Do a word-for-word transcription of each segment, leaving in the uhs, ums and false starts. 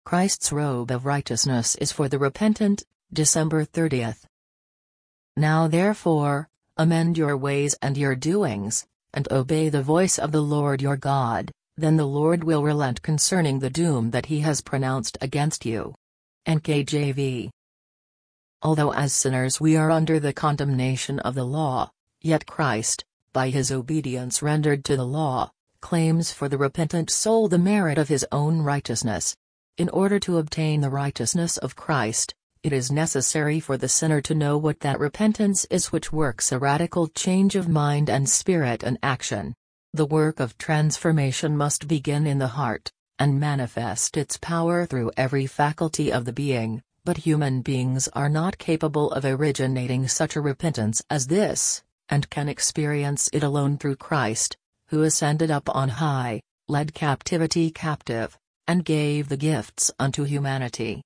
Christ's robe of righteousness is for the repentant. December thirtieth. Now therefore, amend your ways and your doings, and obey the voice of the Lord your God, then the Lord will relent concerning the doom that he has pronounced against you. N K J V. Although as sinners we are under the condemnation of the law, yet Christ, by his obedience rendered to the law, claims for the repentant soul the merit of his own righteousness. In order to obtain the righteousness of Christ, it is necessary for the sinner to know what that repentance is which works a radical change of mind and spirit and action. The work of transformation must begin in the heart, and manifest its power through every faculty of the being, but human beings are not capable of originating such a repentance as this, and can experience it alone through Christ, who ascended up on high, led captivity captive, and gave the gifts unto humanity.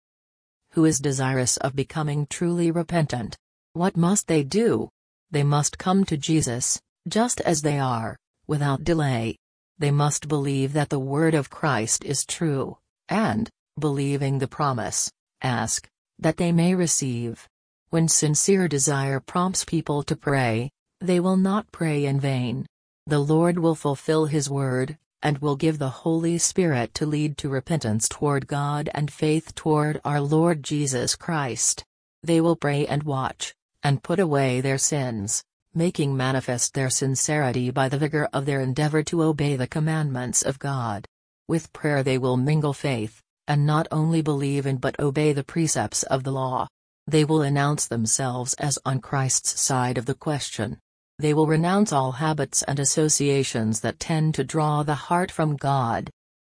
Who is desirous of becoming truly repentant? What must they do? They must come to Jesus, just as they are, without delay. They must believe that the word of Christ is true, and, believing the promise, ask, that they may receive. When sincere desire prompts people to pray, they will not pray in vain. The Lord will fulfill his word, and will give the Holy Spirit to lead to repentance toward God and faith toward our Lord Jesus Christ. They will pray and watch, and put away their sins, making manifest their sincerity by the vigor of their endeavor to obey the commandments of God. With prayer they will mingle faith, and not only believe in but obey the precepts of the law. They will announce themselves as on Christ's side of the question. They will renounce all habits and associations that tend to draw the heart from God.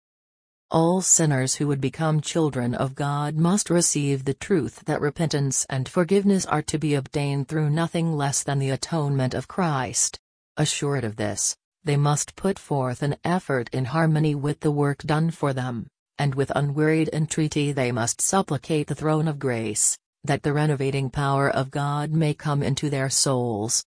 All sinners who would become children of God must receive the truth that repentance and forgiveness are to be obtained through nothing less than the atonement of Christ. Assured of this, they must put forth an effort in harmony with the work done for them, and with unwearied entreaty they must supplicate the throne of grace, that the renovating power of God may come into their souls.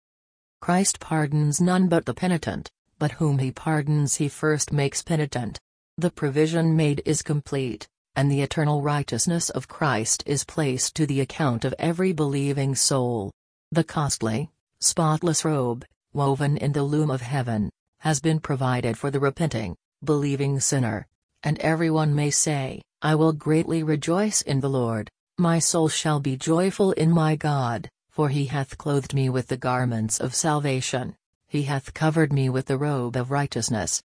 Christ pardons none but the penitent, but whom he pardons he first makes penitent. The provision made is complete, and the eternal righteousness of Christ is placed to the account of every believing soul. The costly, spotless robe, woven in the loom of heaven, has been provided for the repenting, believing sinner, and everyone may say, I will greatly rejoice in the Lord, my soul shall be joyful in my God. For he hath clothed me with the garments of salvation, he hath covered me with the robe of righteousness,